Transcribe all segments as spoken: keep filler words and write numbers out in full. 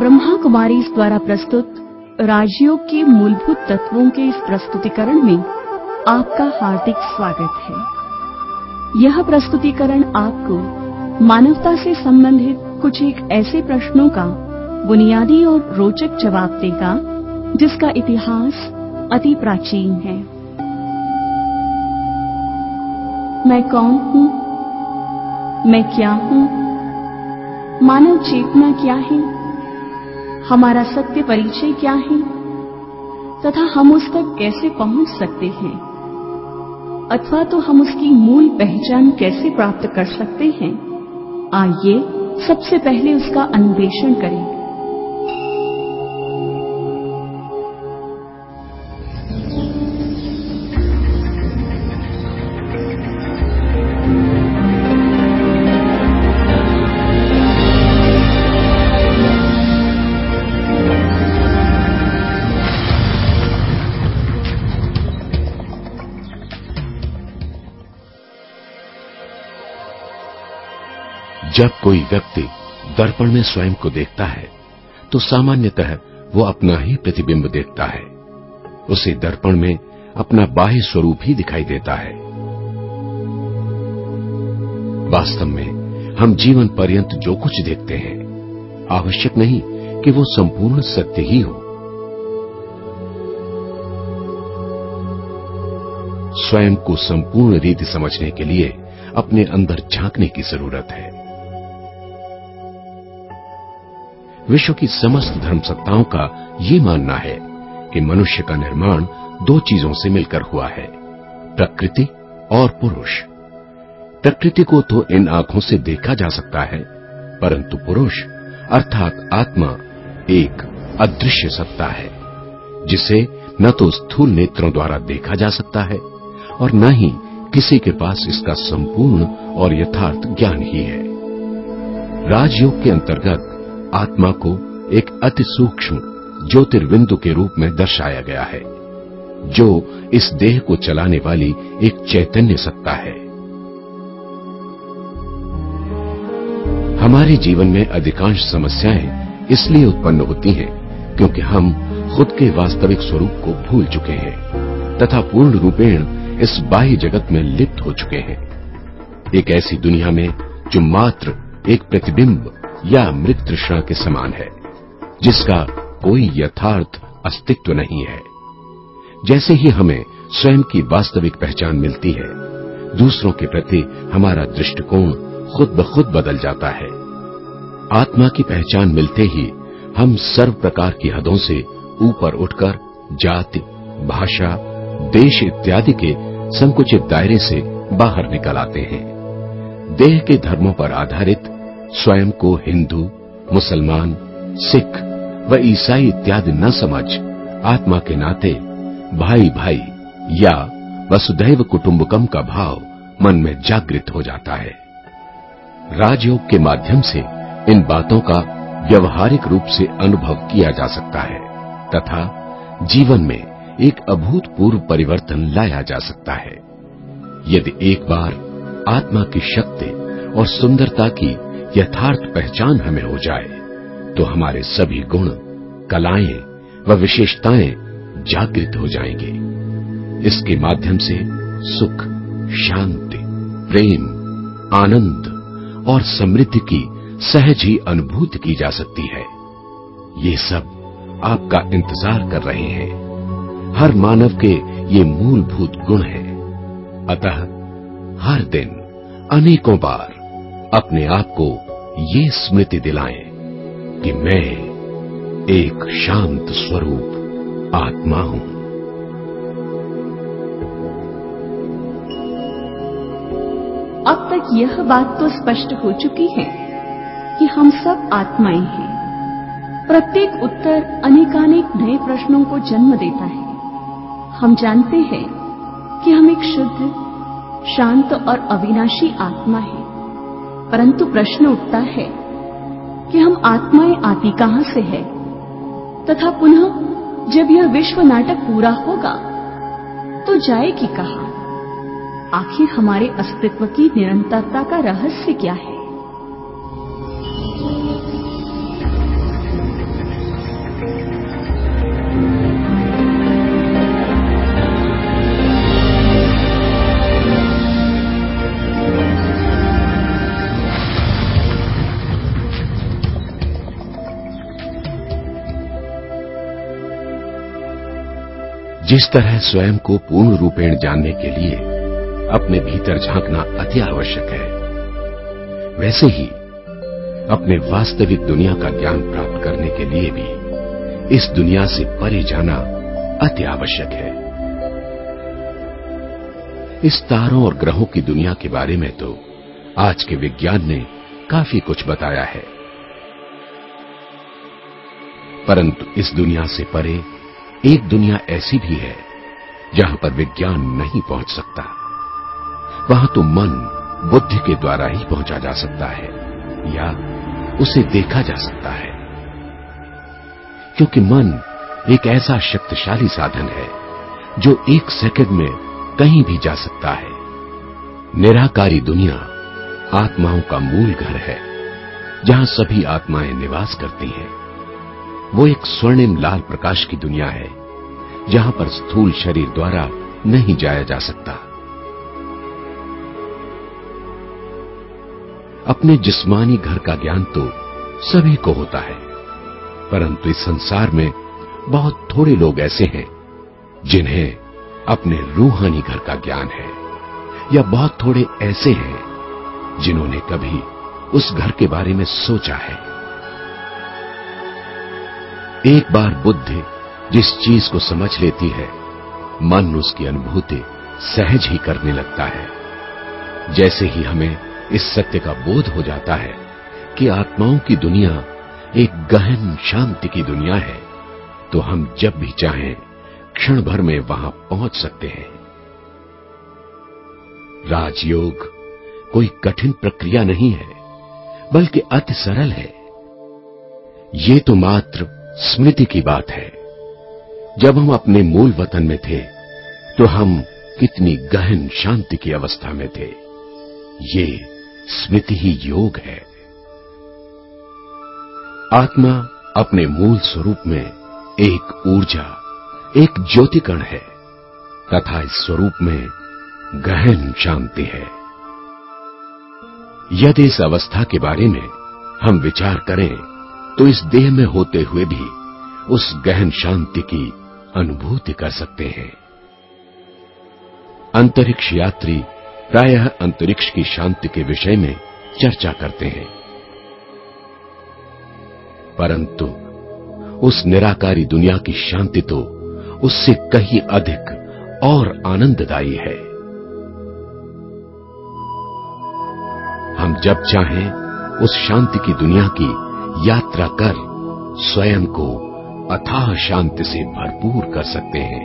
ब्रह्मा कुमारी द्वारा प्रस्तुत राजयोग के मूलभूत तत्वों के इस प्रस्तुतिकरण में आपका हार्दिक स्वागत है। यह प्रस्तुतिकरण आपको मानवता से संबंधित कुछ एक ऐसे प्रश्नों का बुनियादी और रोचक जवाब देगा जिसका इतिहास अति प्राचीन है। मैं कौन हूं? मैं क्या हूं? मानव चेतना क्या है? हमारा सत्य परिचय क्या है तथा हम उस तक कैसे पहुंच सकते हैं, अथवा तो हम उसकी मूल पहचान कैसे प्राप्त कर सकते हैं? आइए सबसे पहले उसका अन्वेषण करें। जब कोई व्यक्ति दर्पण में स्वयं को देखता है तो सामान्यतः वो अपना ही प्रतिबिंब देखता है। उसे दर्पण में अपना बाह्य स्वरूप ही दिखाई देता है। वास्तव में हम जीवन पर्यंत जो कुछ देखते हैं, आवश्यक नहीं कि वो संपूर्ण सत्य ही हो। स्वयं को संपूर्ण रीति समझने के लिए अपने अंदर झांकने की जरूरत है। विश्व की समस्त धर्मसत्ताओं का ये मानना है कि मनुष्य का निर्माण दो चीजों से मिलकर हुआ है, प्रकृति और पुरुष। प्रकृति को तो इन आंखों से देखा जा सकता है, परंतु पुरुष अर्थात आत्मा एक अदृश्य सत्ता है जिसे न तो स्थूल नेत्रों द्वारा देखा जा सकता है और न ही किसी के पास इसका संपूर्ण और यथार्थ ज्ञान ही है। राजयोग के अंतर्गत आत्मा को एक अति सूक्ष्म ज्योतिर्बिंदु के रूप में दर्शाया गया है, जो इस देह को चलाने वाली एक चैतन्य सत्ता है। हमारे जीवन में अधिकांश समस्याएं इसलिए उत्पन्न होती हैं क्योंकि हम खुद के वास्तविक स्वरूप को भूल चुके हैं तथा पूर्ण रूपेण इस बाह्य जगत में लिप्त हो चुके हैं। एक ऐसी दुनिया में जो मात्र एक प्रतिबिंब या मृत तृष्णा के समान है, जिसका कोई यथार्थ अस्तित्व नहीं है। जैसे ही हमें स्वयं की वास्तविक पहचान मिलती है, दूसरों के प्रति हमारा दृष्टिकोण खुद ब खुद बदल जाता है। आत्मा की पहचान मिलते ही हम सर्व प्रकार की हदों से ऊपर उठकर जाति, भाषा, देश इत्यादि के संकुचित दायरे से बाहर निकल आते हैं। देह के धर्मों पर आधारित स्वयं को हिंदू, मुसलमान, सिख व ईसाई इत्यादि न समझ आत्मा के नाते भाई भाई या वसुधैव कुटुंबकम का भाव मन में जागृत हो जाता है। राजयोग के माध्यम से इन बातों का व्यवहारिक रूप से अनुभव किया जा सकता है तथा जीवन में एक अभूतपूर्व परिवर्तन लाया जा सकता है। यदि एक बार आत्मा की शक्ति और सुंदरता की यथार्थ पहचान हमें हो जाए तो हमारे सभी गुण, कलाएं व विशेषताएं जागृत हो जाएंगे। इसके माध्यम से सुख, शांति, प्रेम, आनंद और समृद्धि की सहज ही अनुभूति की जा सकती है। ये सब आपका इंतजार कर रहे हैं। हर मानव के ये मूलभूत गुण हैं। अतः हर दिन अनेकों बार अपने आप को ये स्मृति दिलाएं कि मैं एक शांत स्वरूप आत्मा हूं। अब तक यह बात तो स्पष्ट हो चुकी है कि हम सब आत्माएं हैं। प्रत्येक उत्तर अनेकानेक नए प्रश्नों को जन्म देता है। हम जानते हैं कि हम एक शुद्ध, शांत और अविनाशी आत्मा है, परंतु प्रश्न उठता है कि हम आत्माएं आती कहां से है तथा पुनः जब यह विश्व नाटक पूरा होगा तो जाएगी कहां? आखिर हमारे अस्तित्व की निरंतरता का रहस्य क्या है? जिस तरह स्वयं को पूर्ण रूपेण जानने के लिए अपने भीतर झांकना अति आवश्यक है, वैसे ही अपने वास्तविक दुनिया का ज्ञान प्राप्त करने के लिए भी इस दुनिया से परे जाना अति आवश्यक है। इस तारों और ग्रहों की दुनिया के बारे में तो आज के विज्ञान ने काफी कुछ बताया है, परंतु इस दुनिया से परे एक दुनिया ऐसी भी है जहां पर विज्ञान नहीं पहुंच सकता। वहां तो मन बुद्धि के द्वारा ही पहुंचा जा सकता है या उसे देखा जा सकता है, क्योंकि मन एक ऐसा शक्तिशाली साधन है जो एक सेकंड में कहीं भी जा सकता है। निराकारी दुनिया आत्माओं का मूल घर है, जहां सभी आत्माएं निवास करती हैं। वो एक स्वर्णिम लाल प्रकाश की दुनिया है, जहां पर स्थूल शरीर द्वारा नहीं जाया जा सकता। अपने जिस्मानी घर का ज्ञान तो सभी को होता है, परंतु इस संसार में बहुत थोड़े लोग ऐसे हैं जिन्हें अपने रूहानी घर का ज्ञान है, या बहुत थोड़े ऐसे हैं जिन्होंने कभी उस घर के बारे में सोचा है। एक बार बुद्धि जिस चीज को समझ लेती है, मन उसकी अनुभूति सहज ही करने लगता है। जैसे ही हमें इस सत्य का बोध हो जाता है कि आत्माओं की दुनिया एक गहन शांति की दुनिया है, तो हम जब भी चाहें क्षण भर में वहां पहुंच सकते हैं। राजयोग कोई कठिन प्रक्रिया नहीं है, बल्कि अति सरल है। ये तो मात्र स्मृति की बात है। जब हम अपने मूल वतन में थे तो हम कितनी गहन शांति की अवस्था में थे। ये स्मृति ही योग है। आत्मा अपने मूल स्वरूप में एक ऊर्जा, एक ज्योतिकण है, तथा इस स्वरूप में गहन शांति है। यदि इस अवस्था के बारे में हम विचार करें तो इस देह में होते हुए भी उस गहन शांति की अनुभूति कर सकते हैं। अंतरिक्ष यात्री प्रायः अंतरिक्ष की शांति के विषय में चर्चा करते हैं, परंतु उस निराकारी दुनिया की शांति तो उससे कहीं अधिक और आनंददायी है। हम जब चाहें उस शांति की दुनिया की यात्रा कर स्वयं को अथाह शांति से भरपूर कर सकते हैं।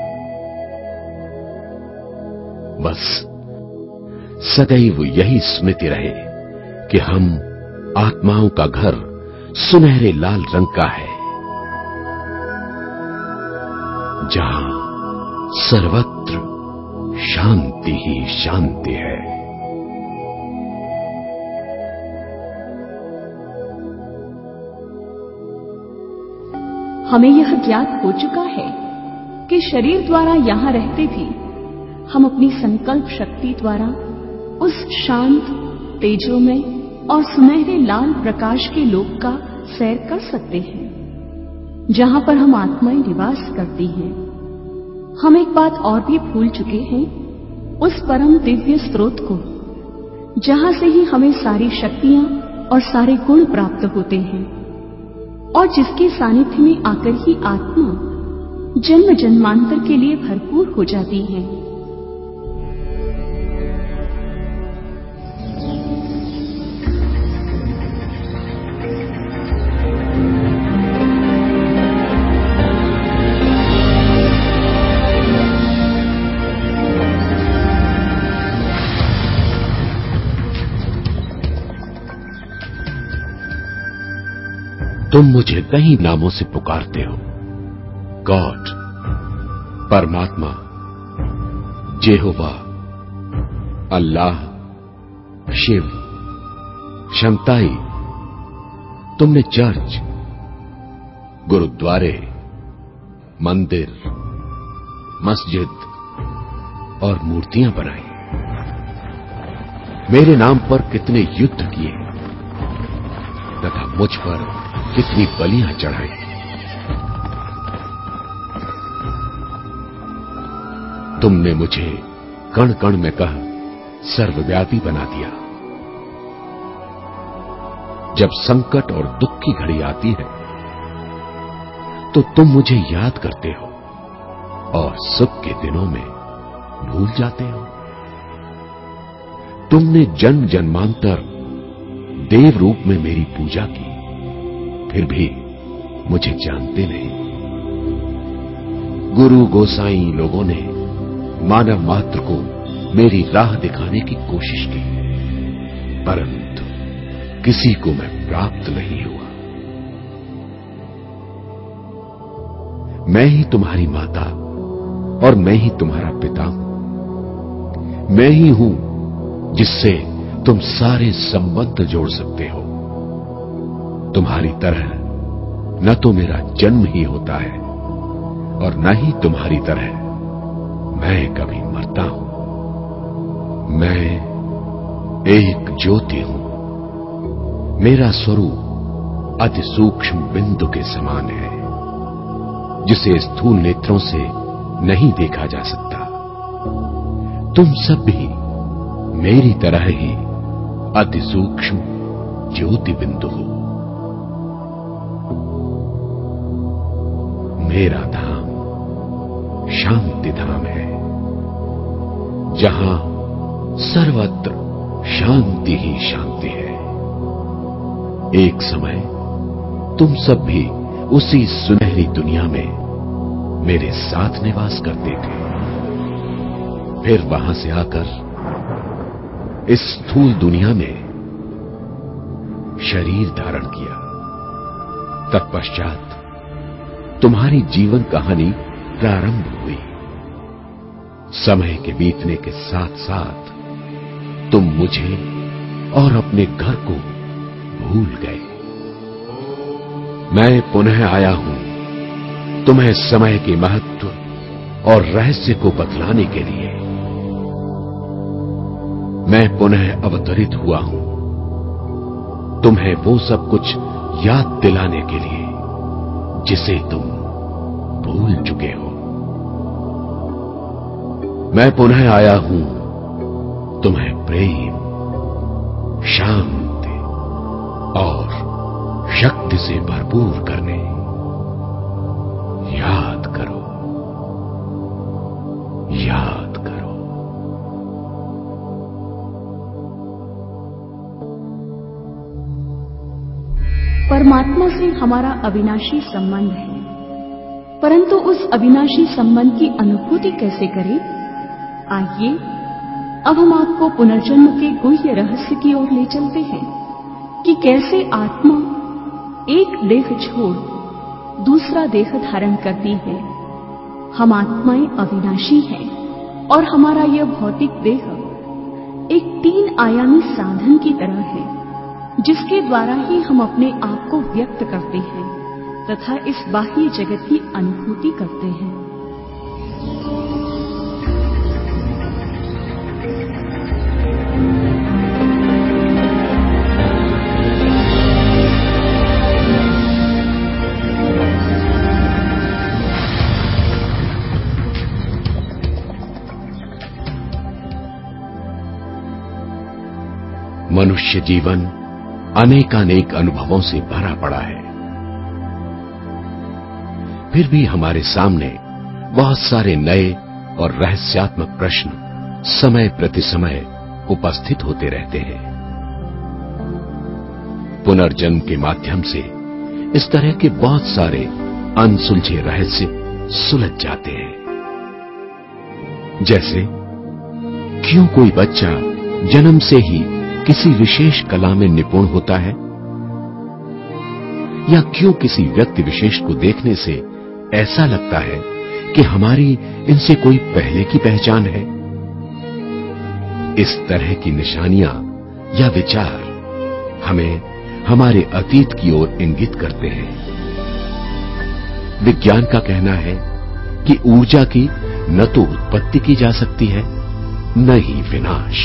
बस सदैव यही स्मृति रहे कि हम आत्माओं का घर सुनहरे लाल रंग का है, जहां सर्वत्र शांति ही शांति है। हमें यह ज्ञात हो चुका है कि शरीर द्वारा यहां रहते भी हम अपनी संकल्प शक्ति द्वारा उस शांत, तेजोमय और सुनहरे लाल प्रकाश के लोक का सैर कर सकते हैं, जहां पर हम आत्माएं निवास करती हैं। हम एक बात और भी भूल चुके हैं, उस परम दिव्य स्रोत को, जहां से ही हमें सारी शक्तियां और सारे गुण प्राप्त होते हैं, और जिसके सानिध्य में आकर ही आत्मा जन्म जन्मांतर के लिए भरपूर हो जाती है। तुम मुझे कई नामों से पुकारते हो, गॉड, परमात्मा, जेहोवा, अल्लाह, शिव, शमताई। तुमने चर्च, गुरुद्वारे, मंदिर, मस्जिद और मूर्तियां बनाई। मेरे नाम पर कितने युद्ध किए तथा मुझ पर कितनी बलियां चढ़ाई। तुमने मुझे कण कण में कह सर्वव्यापी बना दिया। जब संकट और दुख की घड़ी आती है तो तुम मुझे याद करते हो और सुख के दिनों में भूल जाते हो। तुमने जन्म जन्मांतर देव रूप में मेरी पूजा की, फिर भी मुझे जानते नहीं। गुरु गोसाई लोगों ने मानव मात्र को मेरी राह दिखाने की कोशिश की, परंतु किसी को मैं प्राप्त नहीं हुआ। मैं ही तुम्हारी माता और मैं ही तुम्हारा पिता हूं। मैं ही हूं जिससे तुम सारे संबंध जोड़ सकते हो। तुम्हारी तरह न तो मेरा जन्म ही होता है और न ही तुम्हारी तरह मैं कभी मरता हूं। मैं एक ज्योति हूं। मेरा स्वरूप अति सूक्ष्म बिंदु के समान है, जिसे स्थूल नेत्रों से नहीं देखा जा सकता। तुम सब भी मेरी तरह ही अति सूक्ष्म ज्योति बिंदु हो। मेरा धाम शांति धाम है, जहां सर्वत्र शांति ही शांति है। एक समय तुम सब भी उसी सुनहरी दुनिया में मेरे साथ निवास करते थे। फिर वहां से आकर इस स्थूल दुनिया में शरीर धारण किया। तत्पश्चात तुम्हारी जीवन कहानी प्रारंभ हुई। समय के बीतने के साथ साथ तुम मुझे और अपने घर को भूल गए। मैं पुनः आया हूं तुम्हें समय के महत्व और रहस्य को बतलाने के लिए। मैं पुनः अवतरित हुआ हूं तुम्हें वो सब कुछ याद दिलाने के लिए जिसे तुम भूल चुके हो। मैं पुनः आया हूं तुम्हें प्रेम, शांति और शक्ति से भरपूर करने। याद करो, याद करो। परमात्मा से हमारा अविनाशी संबंध है, परंतु उस अविनाशी संबंध की अनुभूति कैसे करें? आइए अब हम आपको पुनर्जन्म के गुह्य रहस्य की ओर ले चलते हैं कि कैसे आत्मा एक देह छोड़ दूसरा देह धारण करती है। हम आत्माएं अविनाशी हैं और हमारा यह भौतिक देह एक तीन आयामी साधन की तरह है, जिसके द्वारा ही हम अपने आप को व्यक्त करते हैं तथा इस बाह्य जगत की अनुभूति करते हैं। मनुष्य जीवन अनेकानेक अनुभवों से भरा पड़ा है, फिर भी हमारे सामने बहुत सारे नए और रहस्यात्मक प्रश्न समय प्रति समय उपस्थित होते रहते हैं। पुनर्जन्म के माध्यम से इस तरह के बहुत सारे अनसुलझे रहस्य सुलझ जाते हैं। जैसे क्यों कोई बच्चा जन्म से ही किसी विशेष कला में निपुण होता है, या क्यों किसी व्यक्ति विशेष को देखने से ऐसा लगता है कि हमारी इनसे कोई पहले की पहचान है। इस तरह की निशानियां या विचार हमें हमारे अतीत की ओर इंगित करते हैं। विज्ञान का कहना है कि ऊर्जा की न तो उत्पत्ति की जा सकती है, न ही विनाश।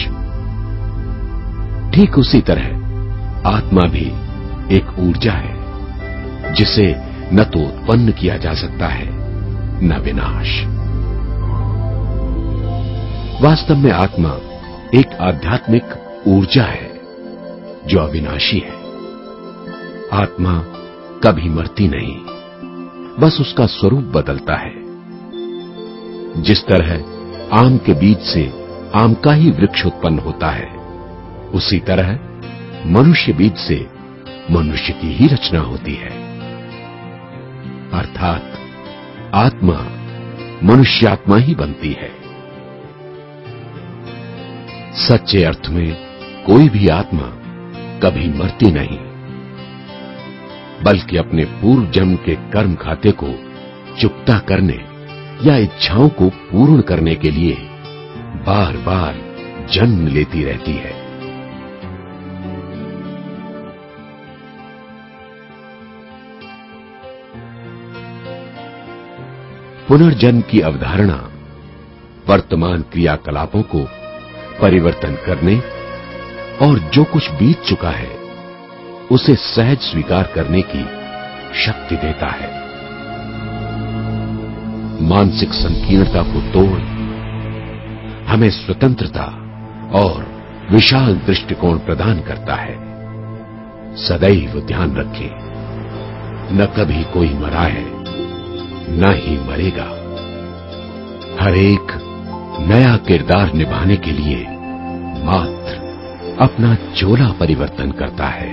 ठीक उसी तरह आत्मा भी एक ऊर्जा है, जिसे न तो उत्पन्न किया जा सकता है, न विनाश। वास्तव में आत्मा एक आध्यात्मिक ऊर्जा है जो अविनाशी है। आत्मा कभी मरती नहीं, बस उसका स्वरूप बदलता है। जिस तरह आम के बीज से आम का ही वृक्ष उत्पन्न होता है, उसी तरह मनुष्य बीज से मनुष्य की ही रचना होती है। अर्थात आत्मा मनुष्यात्मा ही बनती है। सच्चे अर्थ में कोई भी आत्मा कभी मरती नहीं, बल्कि अपने पूर्व जन्म के कर्म खाते को चुकता करने या इच्छाओं को पूर्ण करने के लिए बार बार जन्म लेती रहती है। पुनर्जन्म की अवधारणा वर्तमान क्रियाकलापों को परिवर्तन करने और जो कुछ बीत चुका है उसे सहज स्वीकार करने की शक्ति देता है। मानसिक संकीर्णता को तोड़ हमें स्वतंत्रता और विशाल दृष्टिकोण प्रदान करता है। सदैव ध्यान रखें, न कभी कोई मरा है, न ही मरेगा। हर एक नया किरदार निभाने के लिए मात्र अपना चोला परिवर्तन करता है।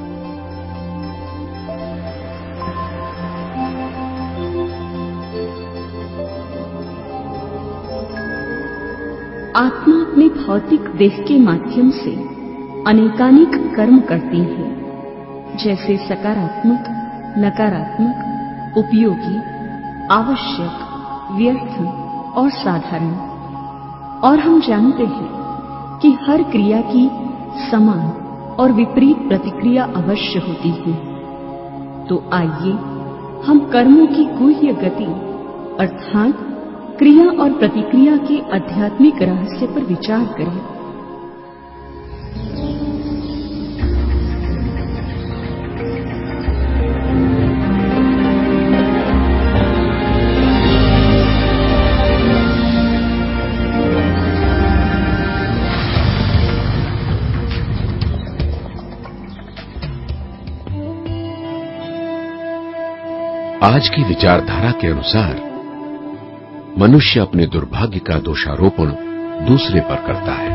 आत्मा अपने भौतिक देह के माध्यम से अनेकानेक कर्म करती है, जैसे सकारात्मक, नकारात्मक, उपयोगी, आवश्यक, व्यर्थ और साधारण। और हम जानते हैं कि हर क्रिया की समान और विपरीत प्रतिक्रिया अवश्य होती है। तो आइए हम कर्मों की गुह्य गति अर्थात क्रिया और प्रतिक्रिया के आध्यात्मिक रहस्य पर विचार करें। आज की विचारधारा के अनुसार मनुष्य अपने दुर्भाग्य का दोषारोपण दूसरे पर करता है।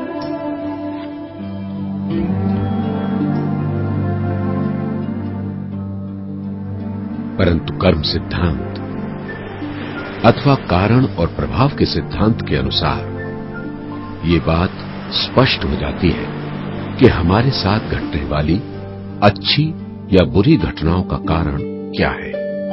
परंतु कर्म सिद्धांत अथवा कारण और प्रभाव के सिद्धांत के अनुसार ये बात स्पष्ट हो जाती है कि हमारे साथ घटने वाली अच्छी या बुरी घटनाओं का कारण क्या है,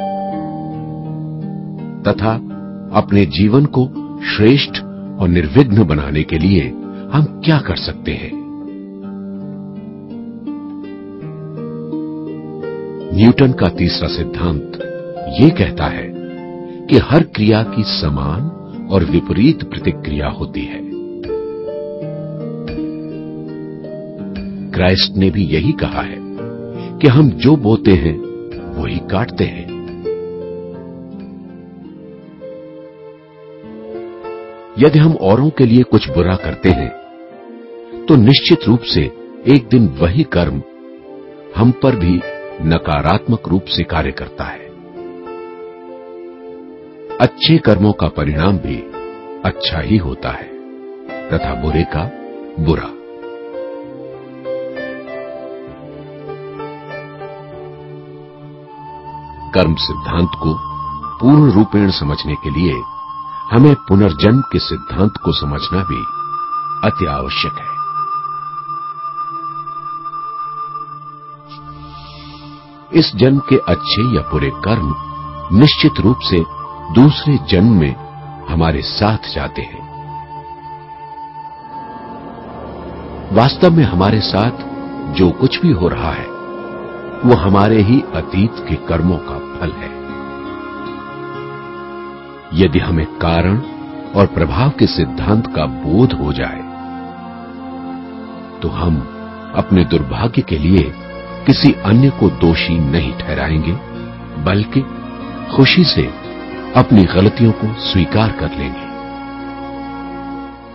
तथा अपने जीवन को श्रेष्ठ और निर्विघ्न बनाने के लिए हम क्या कर सकते हैं। न्यूटन का तीसरा सिद्धांत ये कहता है कि हर क्रिया की समान और विपरीत प्रतिक्रिया होती है। क्राइस्ट ने भी यही कहा है कि हम जो बोते हैं वही काटते हैं। यदि हम औरों के लिए कुछ बुरा करते हैं तो निश्चित रूप से एक दिन वही कर्म हम पर भी नकारात्मक रूप से कार्य करता है। अच्छे कर्मों का परिणाम भी अच्छा ही होता है तथा बुरे का बुरा। कर्म सिद्धांत को पूर्ण रूपेण समझने के लिए हमें पुनर्जन्म के सिद्धांत को समझना भी अति आवश्यक है। इस जन्म के अच्छे या बुरे कर्म निश्चित रूप से दूसरे जन्म में हमारे साथ जाते हैं। वास्तव में हमारे साथ जो कुछ भी हो रहा है वो हमारे ही अतीत के कर्मों का फल है। यदि हमें कारण और प्रभाव के सिद्धांत का बोध हो जाए तो हम अपने दुर्भाग्य के लिए किसी अन्य को दोषी नहीं ठहराएंगे, बल्कि खुशी से अपनी गलतियों को स्वीकार कर लेंगे।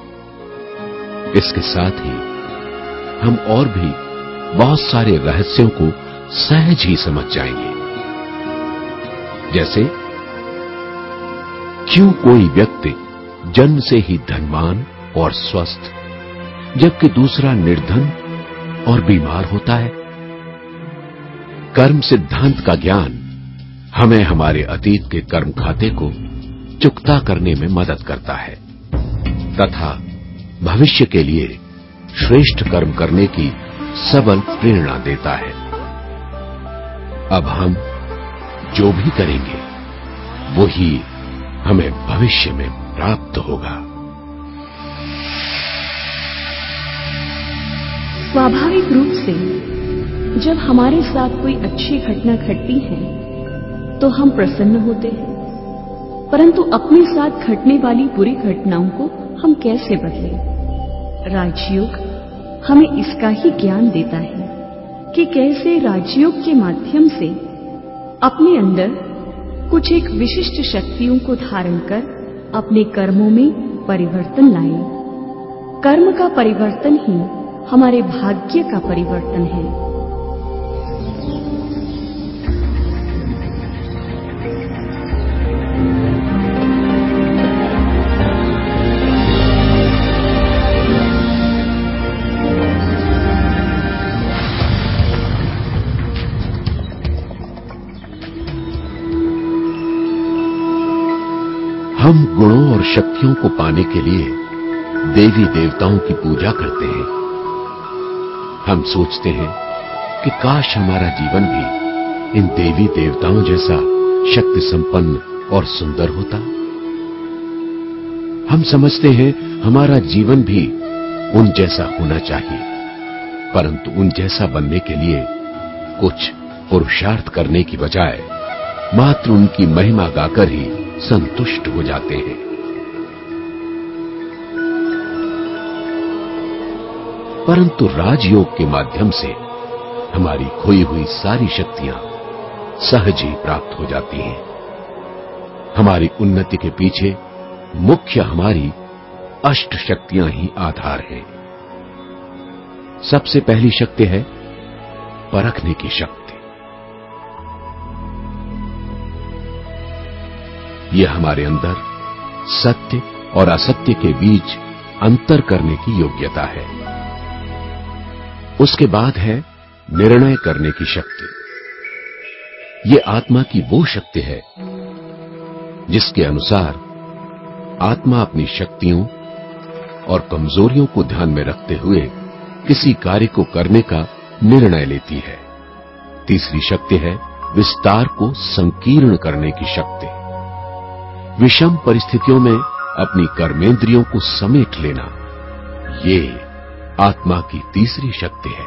इसके साथ ही हम और भी बहुत सारे रहस्यों को सहज ही समझ जाएंगे। जैसे क्यों कोई व्यक्ति जन्म से ही धनवान और स्वस्थ जबकि दूसरा निर्धन और बीमार होता है। कर्म सिद्धांत का ज्ञान हमें हमारे अतीत के कर्म खाते को चुकता करने में मदद करता है तथा भविष्य के लिए श्रेष्ठ कर्म करने की सबल प्रेरणा देता है। अब हम जो भी करेंगे वो ही हमें भविष्य में प्राप्त होगा। स्वाभाविक रूप से जब हमारे साथ कोई अच्छी घटना घटती है तो हम प्रसन्न होते हैं, परंतु अपने साथ घटने वाली बुरी घटनाओं को हम कैसे बदलें? राजयोग हमें इसका ही ज्ञान देता है कि कैसे राजयोग के माध्यम से अपने अंदर कुछ एक विशिष्ट शक्तियों को धारण कर अपने कर्मों में परिवर्तन लाए। कर्म का परिवर्तन ही हमारे भाग्य का परिवर्तन है। हम गुणों और शक्तियों को पाने के लिए देवी देवताओं की पूजा करते हैं। हम सोचते हैं कि काश हमारा जीवन भी इन देवी देवताओं जैसा शक्ति संपन्न और सुंदर होता। हम समझते हैं हमारा जीवन भी उन जैसा होना चाहिए, परंतु उन जैसा बनने के लिए कुछ पुरुषार्थ करने की बजाय मात्र उनकी महिमा गाकर ही संतुष्ट हो जाते हैं। परंतु राजयोग के माध्यम से हमारी खोई हुई सारी शक्तियां सहज ही प्राप्त हो जाती हैं। हमारी उन्नति के पीछे मुख्य हमारी अष्ट शक्तियां ही आधार हैं। सबसे पहली शक्ति है परखने की शक्ति। यह हमारे अंदर सत्य और असत्य के बीच अंतर करने की योग्यता है। उसके बाद है निर्णय करने की शक्ति। यह आत्मा की वो शक्ति है जिसके अनुसार आत्मा अपनी शक्तियों और कमजोरियों को ध्यान में रखते हुए किसी कार्य को करने का निर्णय लेती है। तीसरी शक्ति है विस्तार को संकीर्ण करने की शक्ति। विषम परिस्थितियों में अपनी कर्मेंद्रियों को समेट लेना, ये आत्मा की तीसरी शक्ति है।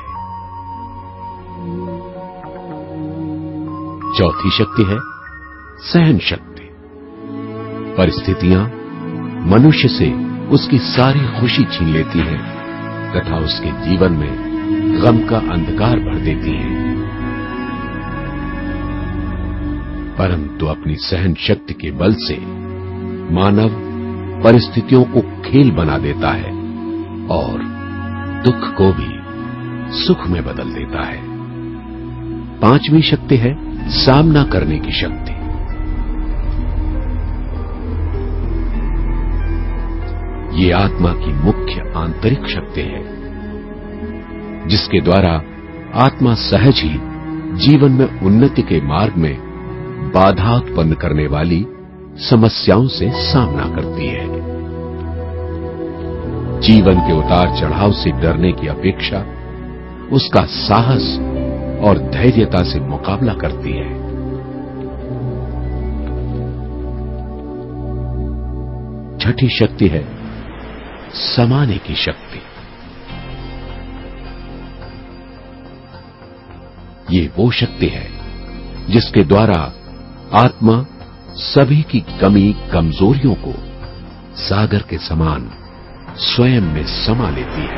चौथी शक्ति है सहन शक्ति। परिस्थितियां मनुष्य से उसकी सारी खुशी छीन लेती हैं तथा उसके जीवन में गम का अंधकार भर देती हैं, परंतु अपनी सहन शक्ति के बल से मानव परिस्थितियों को खेल बना देता है और दुख को भी सुख में बदल देता है। पांचवी शक्ति है सामना करने की शक्ति। ये आत्मा की मुख्य आंतरिक शक्ति है जिसके द्वारा आत्मा सहज ही जीवन में उन्नति के मार्ग में बाधा उत्पन्न करने वाली समस्याओं से सामना करती है। जीवन के उतार चढ़ाव से डरने की अपेक्षा उसका साहस और धैर्यता से मुकाबला करती है। छठी शक्ति है समाने की शक्ति। ये वो शक्ति है जिसके द्वारा आत्मा सभी की कमी कमजोरियों को सागर के समान स्वयं में समा लेती है।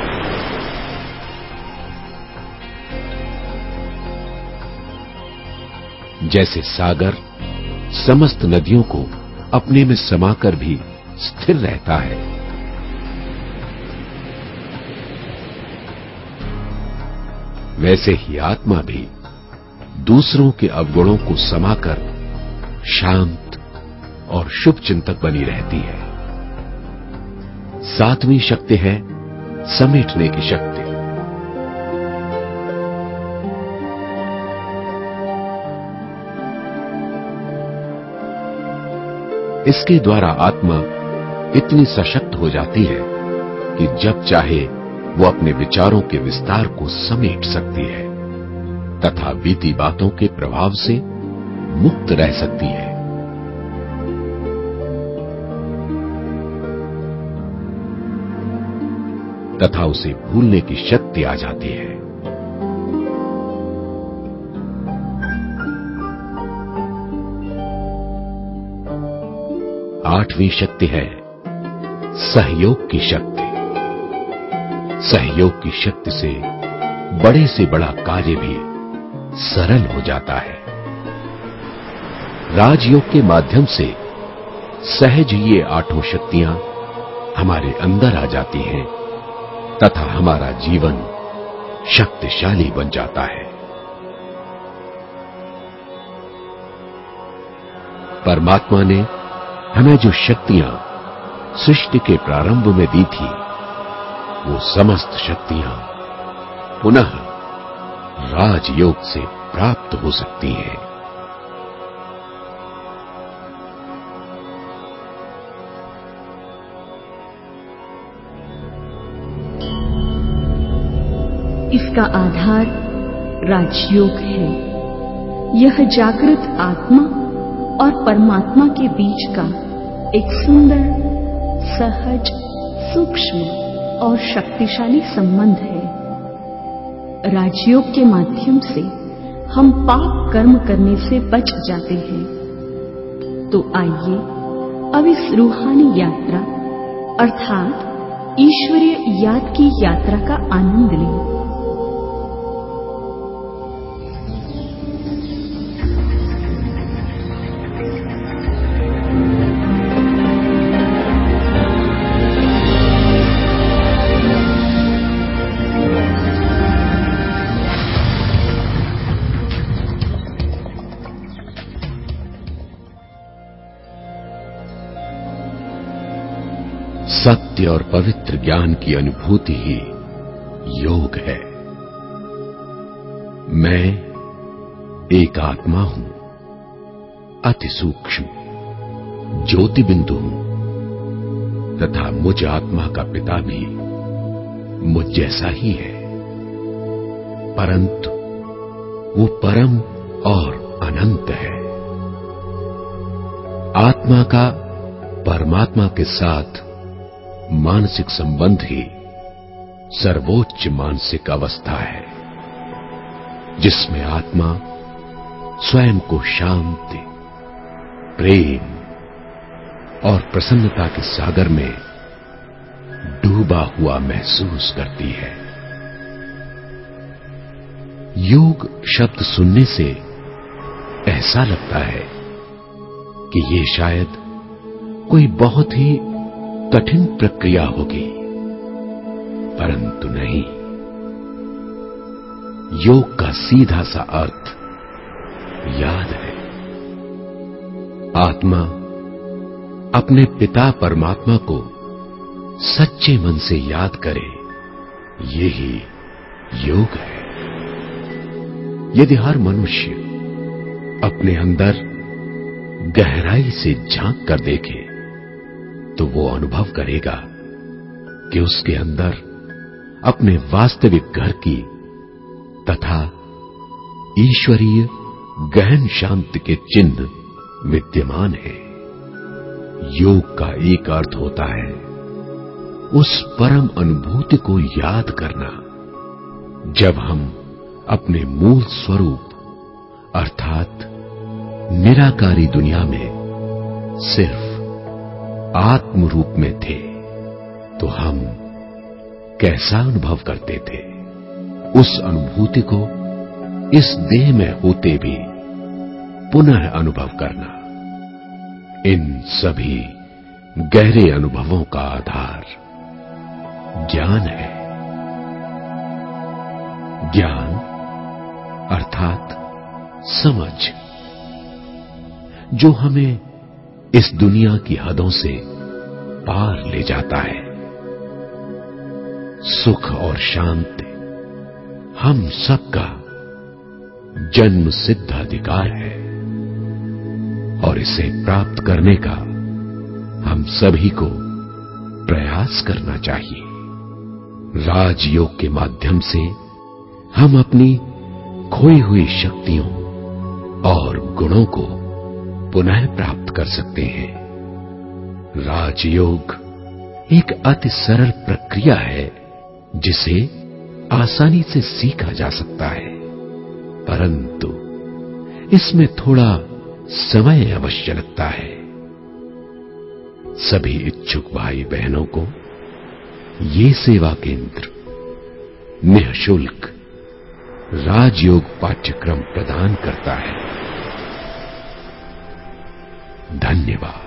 जैसे सागर समस्त नदियों को अपने में समाकर भी स्थिर रहता है, वैसे ही आत्मा भी दूसरों के अवगुणों को समाकर शांत और शुभ चिंतक बनी रहती है। सातवीं शक्ति है समेटने की शक्ति। इसके द्वारा आत्मा इतनी सशक्त हो जाती है कि जब चाहे वो अपने विचारों के विस्तार को समेट सकती है तथा बीती बातों के प्रभाव से मुक्त रह सकती है। तथा उसे भूलने की शक्ति आ जाती है। आठवीं शक्ति है सहयोग की शक्ति। सहयोग की शक्ति से बड़े से बड़ा कार्य भी सरल हो जाता है। राजयोग के माध्यम से सहज ये आठों शक्तियां हमारे अंदर आ जाती हैं तथा हमारा जीवन शक्तिशाली बन जाता है। परमात्मा ने हमें जो शक्तियां सृष्टि के प्रारंभ में दी थी, वो समस्त शक्तियां पुनः राजयोग से प्राप्त हो सकती हैं। इसका आधार राजयोग है। यह जागृत आत्मा और परमात्मा के बीच का एक सुंदर, सहज, सूक्ष्म और शक्तिशाली संबंध है। राजयोग के माध्यम से हम पाप कर्म करने से बच जाते हैं। तो आइए अब इस रूहानी यात्रा अर्थात ईश्वरीय याद की यात्रा का आनंद लें। सत्य और पवित्र ज्ञान की अनुभूति ही योग है। मैं एक आत्मा हूं, अति सूक्ष्म ज्योति बिंदु हूं तथा मुझ आत्मा का पिता भी मुझ जैसा ही है, परंतु वो परम और अनंत है। आत्मा का परमात्मा के साथ मानसिक संबंध ही सर्वोच्च मानसिक अवस्था है, जिसमें आत्मा स्वयं को शांति, प्रेम और प्रसन्नता के सागर में डूबा हुआ महसूस करती है। योग शब्द सुनने से ऐसा लगता है कि ये शायद कोई बहुत ही कठिन प्रक्रिया होगी, परंतु नहीं। योग का सीधा सा अर्थ याद है। आत्मा अपने पिता परमात्मा को सच्चे मन से याद करे, यही योग है। यदि हर मनुष्य अपने अंदर गहराई से झांक कर देखे तो वो अनुभव करेगा कि उसके अंदर अपने वास्तविक घर की तथा ईश्वरीय गहन शांति के चिन्ह विद्यमान है। योग का एक अर्थ होता है उस परम अनुभूति को याद करना, जब हम अपने मूल स्वरूप अर्थात निराकारी दुनिया में सिर्फ आत्म रूप में थे, तो हम कैसा अनुभव करते थे। उस अनुभूति को इस देह में होते भी पुनः अनुभव करना, इन सभी गहरे अनुभवों का आधार ज्ञान है। ज्ञान अर्थात समझ, जो हमें इस दुनिया की हदों से पार ले जाता है। सुख और शांति हम सबका जन्म सिद्ध अधिकार है और इसे प्राप्त करने का हम सभी को प्रयास करना चाहिए। राजयोग के माध्यम से हम अपनी खोई हुई शक्तियों और गुणों को पुनः प्राप्त कर सकते हैं। राजयोग एक अति सरल प्रक्रिया है जिसे आसानी से सीखा जा सकता है, परंतु इसमें थोड़ा समय अवश्य लगता है। सभी इच्छुक भाई बहनों को ये सेवा केंद्र निःशुल्क राजयोग पाठ्यक्रम प्रदान करता है। धन्यवाद।